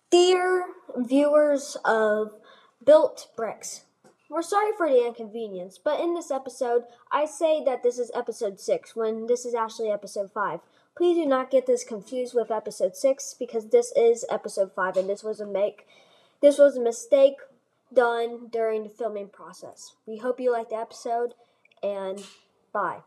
Dear viewers of Built Bricks, we're sorry for the inconvenience, but in this episode, I say that this is episode 6 when this is actually episode 5. Please do not get this confused with episode 6 because this is episode 5 and this was a mistake done during the filming process. We hope you liked the episode and bye.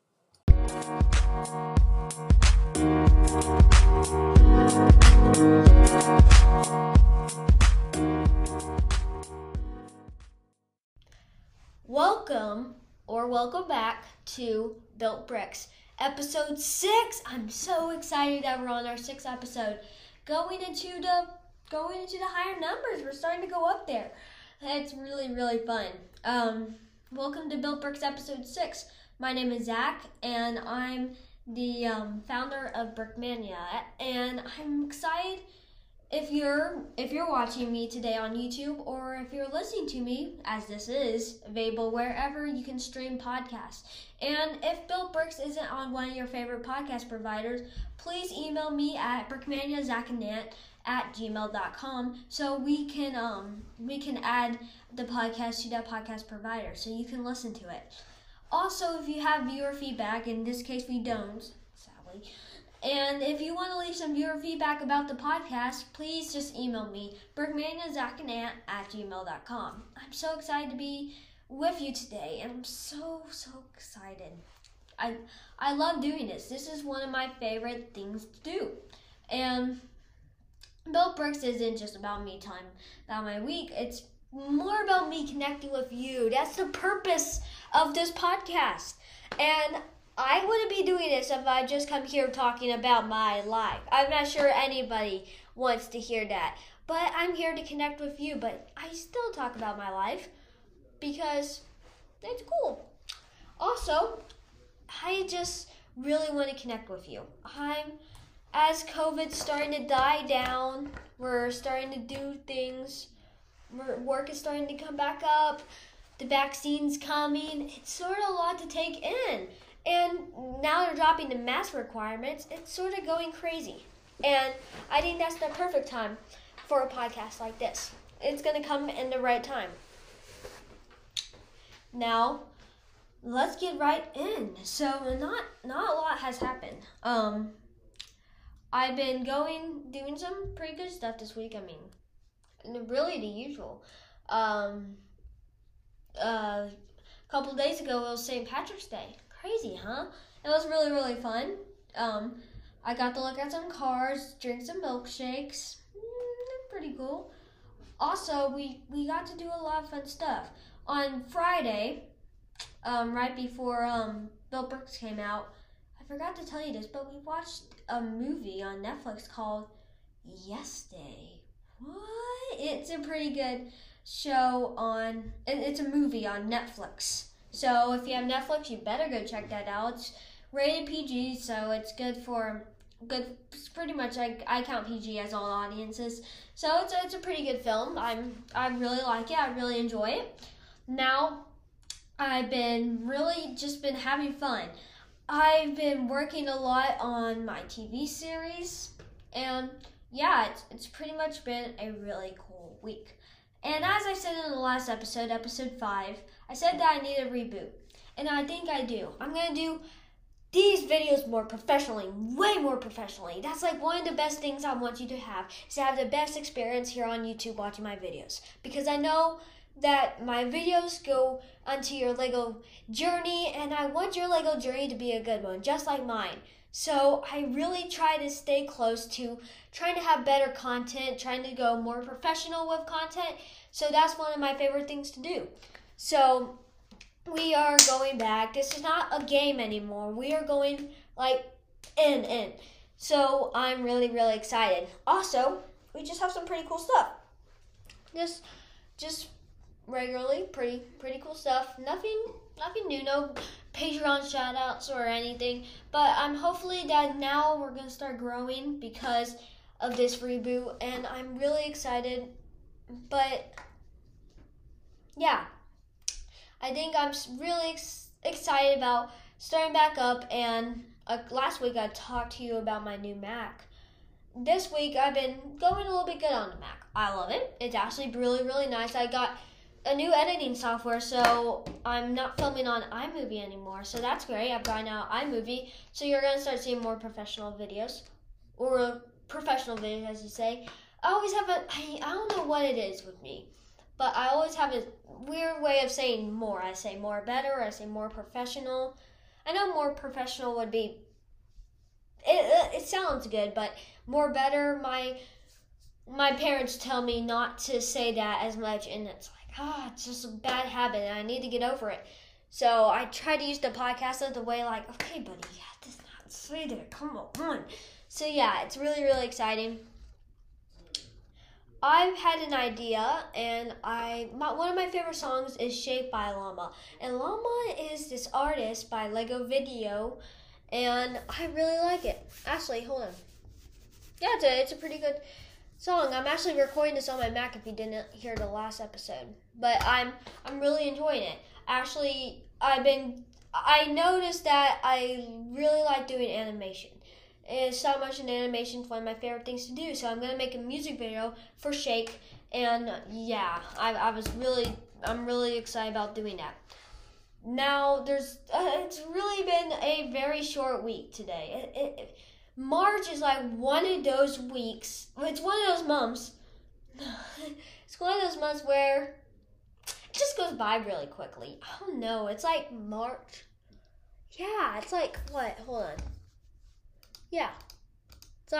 Welcome back to Built Bricks, episode 6. I'm so excited that we're on our 6th episode. Going into the higher numbers, we're starting to go up there. It's really, really fun. Welcome to Built Bricks episode 6. My name is Zach, and I'm the founder of Brickmania, and I'm excited. If you're watching me today on YouTube, or if you're listening to me, as this is available wherever you can stream podcasts. And if Built Bricks isn't on one of your favorite podcast providers, please email me at brickmaniazachandnant@gmail.com so we can add the podcast to that podcast provider so you can listen to it. Also, if you have viewer feedback, in this case we don't, sadly. And if you want to leave some viewer feedback about the podcast, please just email me, brickmaniazachandnant@gmail.com. I'm so excited to be with you today, and I'm so excited. I love doing this. This is one of my favorite things to do. And Built Bricks isn't just about me telling about my week. It's more about me connecting with you. That's the purpose of this podcast. And I wouldn't be doing this if I just come here talking about my life. I'm not sure anybody wants to hear that. But I'm here to connect with you. But I still talk about my life because it's cool. Also, I just really want to connect with you. As COVID's starting to die down, we're starting to do things. Work is starting to come back up. The vaccine's coming. It's sort of a lot to take in. And now they're dropping the mask requirements. It's sort of going crazy. And I think that's the perfect time for a podcast like this. It's going to come in the right time. Now, let's get right in. So, not a lot has happened. I've been doing some pretty good stuff this week. I mean, really the usual. A couple days ago, it was St. Patrick's Day. Crazy, huh? It was really, really fun. I got to look at some cars, drink some milkshakes. Pretty cool. Also, we got to do a lot of fun stuff. On Friday, right before Built Bricks came out, I forgot to tell you this, but we watched a movie on Netflix called Yes Day. What? It's a pretty good show it's a movie on Netflix. So if you have Netflix, you better go check that out. It's rated PG, so it's it's pretty much, I count PG as all audiences. So it's a pretty good film. I really like it. I really enjoy it. Now, I've been having fun. I've been working a lot on my TV series, and yeah, it's pretty much been a really cool week. And as I said in the last episode, episode 5, I said that I need a reboot. And I think I do. I'm going to do these videos more professionally, way more professionally. That's like one of the best things I want you to have, is to have the best experience here on YouTube watching my videos. Because I know that my videos go onto your Lego journey, and I want your Lego journey to be a good one, just like mine. So I really try to stay close to trying to have better content, trying to go more professional with content. So that's one of my favorite things to do. So we are going back. This is not a game anymore. We are going in. So I'm really, really excited. Also, we just have some pretty cool stuff. Just regularly pretty cool stuff. Nothing new, no Patreon shoutouts or anything. But I'm hopefully that now we're gonna start growing because of this reboot, and I'm really excited. But yeah, I think I'm really excited about starting back up. And last week I talked to you about my new Mac. this week I've been going a little bit good on the Mac. I love it. It's actually really, really nice. I got a new editing software, so I'm not filming on iMovie anymore. So that's great. I've got now iMovie, so you're gonna start seeing more professional videos, or professional videos, as you say. I always have I don't know what it is with me, but I always have a weird way of saying more. I say more better, or I say more professional. I know more professional would be, it sounds good, but more better, my parents tell me not to say that as much, and it's like, it's just a bad habit, and I need to get over it. So I try to use the podcast as the way, like, okay, buddy, you have to not say that, come on. So yeah, it's really, really exciting. I've had an idea, and one of my favorite songs is Shaped by Llama. And Llama is this artist by Lego Video, and I really like it. Actually, hold on. Yeah, it's a pretty good song. I'm actually recording this on my Mac if you didn't hear the last episode. But I'm really enjoying it. Actually, I noticed that I really like doing animation. And stop motion animation is one of my favorite things to do. So I'm gonna make a music video for Shake, and yeah, I'm really excited about doing that. Now it's really been a very short week today. March is like one of those weeks. It's one of those months. It's one of those months where it just goes by really quickly. I don't know. It's like March. Yeah, it's like what? Hold on. Yeah, it's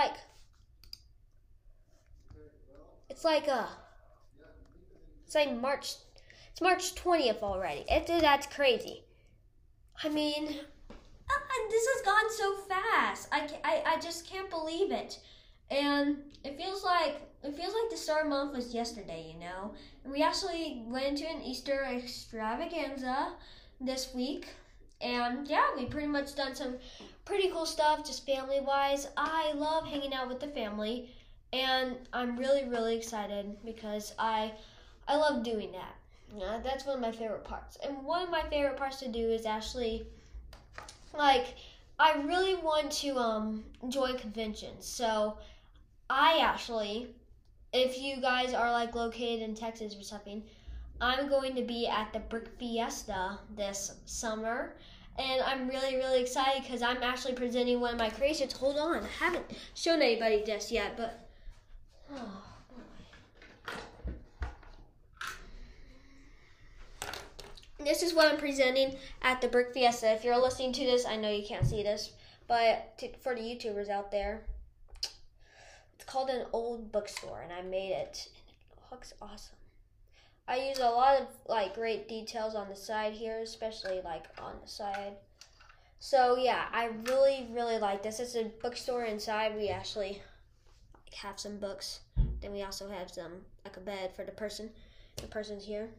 March. It's March 20th already. That's crazy. I mean, this has gone so fast. I just can't believe it, and it feels like the start of the month was yesterday, you know. And we actually went into an Easter extravaganza this week. And yeah, we pretty much done some pretty cool stuff, just family-wise. I love hanging out with the family, and I'm really, really excited because I love doing that. Yeah, that's one of my favorite parts. And one of my favorite parts to do is actually, like, I really want to join conventions. So I actually, if you guys are like located in Texas or something, I'm going to be at the Brick Fiesta this summer, and I'm really, really excited because I'm actually presenting one of my creations. Hold on, I haven't shown anybody this yet, but this is what I'm presenting at the Brick Fiesta. If you're listening to this, I know you can't see this, but for the YouTubers out there, it's called an old bookstore, and I made it, and it looks awesome. I use a lot of like great details on the side here, especially like on the side. So yeah, I really, really like this. It's a bookstore inside. We actually have some books. Then we also have some like a bed for the person. The person's here.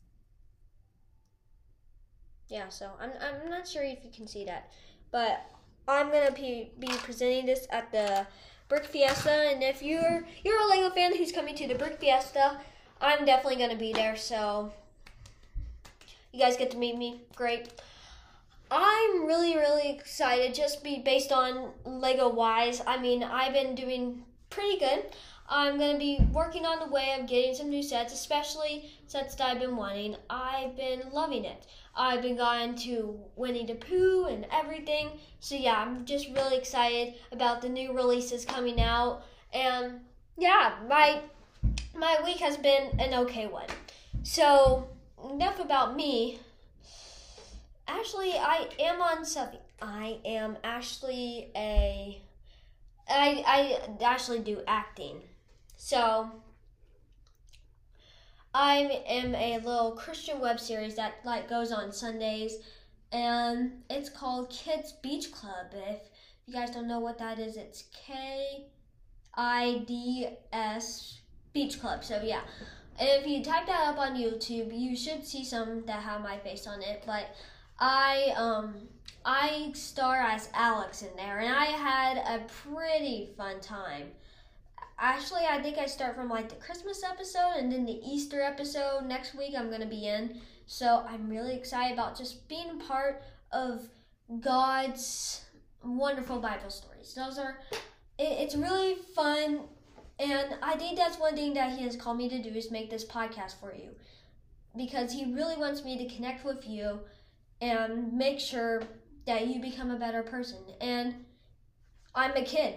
Yeah, so I'm not sure if you can see that, but I'm gonna be presenting this at the Brick Fiesta, and if you're a Lego fan who's coming to the Brick Fiesta, I'm definitely going to be there, so you guys get to meet me. Great. I'm really, really excited, just based on Lego-wise. I mean, I've been doing pretty good. I'm going to be working on the way of getting some new sets, especially sets that I've been wanting. I've been loving it. I've been going to Winnie the Pooh and everything. So yeah, I'm just really excited about the new releases coming out. And yeah, my week has been an okay one. So, enough about me. Actually, I am on something. I actually do acting. So, I am a little Christian web series that like goes on Sundays, and it's called Kids Beach Club. If you guys don't know what that is, it's KIDS Beach Club. So yeah, if you type that up on YouTube, you should see some that have my face on it. But I star as Alex in there, and I had a pretty fun time. Actually, I think I start from like the Christmas episode and then the Easter episode next week I'm going to be in. So I'm really excited about just being a part of God's wonderful Bible stories. it's really fun, and I think that's one thing that he has called me to do is make this podcast for you, because he really wants me to connect with you and make sure that you become a better person. And I'm a kid.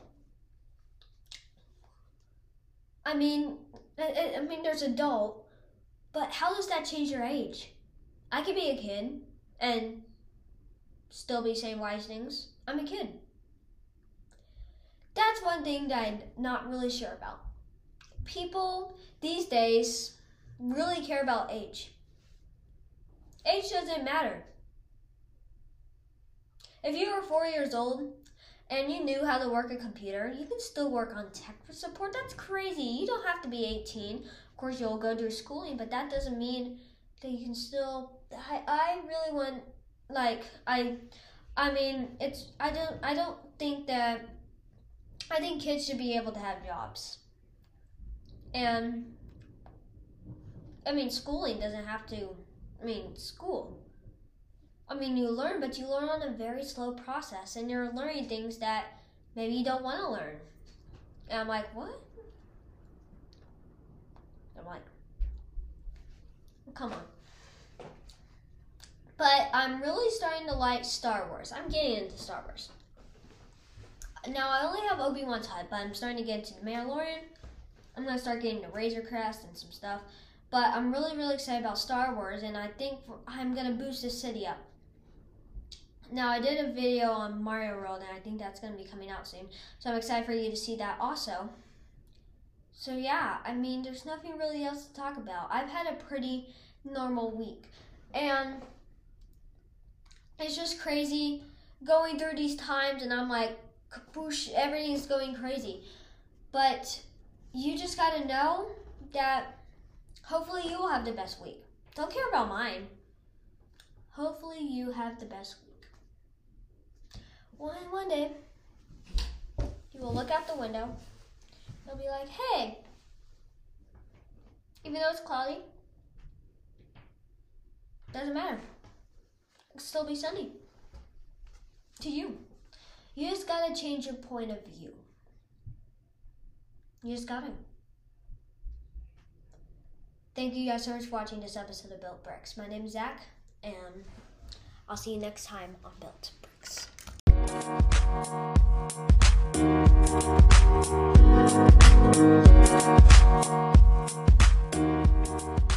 I mean, there's adult, but how does that change your age? I could be a kid and still be saying wise things. I'm a kid. That's one thing that I'm not really sure about. People these days really care about age. Age doesn't matter. If you were 4 years old and you knew how to work a computer, you can still work on tech support. That's crazy. You don't have to be 18. Of course, you'll go through schooling, but that doesn't mean that you can still. I really want, like, I don't think that. I think kids should be able to have jobs. And schooling doesn't have to. School. You learn, but you learn on a very slow process, and you're learning things that maybe you don't want to learn. And I'm like, what? I'm like, come on. But I'm really starting to like Star Wars. I'm getting into Star Wars. Now, I only have Obi-Wan's hut, but I'm starting to get into the Mandalorian. I'm going to start getting the Razor Crest and some stuff. But I'm really, really excited about Star Wars, and I think I'm going to boost this city up. Now, I did a video on Mario World, and I think that's going to be coming out soon. So I'm excited for you to see that also. So yeah, there's nothing really else to talk about. I've had a pretty normal week. And it's just crazy going through these times, and I'm like, kaboosh, everything's going crazy. But you just got to know that hopefully you will have the best week. Don't care about mine. Hopefully you have the best week. One day, you will look out the window. You'll be like, hey, even though it's cloudy, doesn't matter. It can still be sunny. To you. You just gotta change your point of view. You just gotta. Thank you guys so much for watching this episode of Built Bricks. My name is Zach, and I'll see you next time on Built Bricks.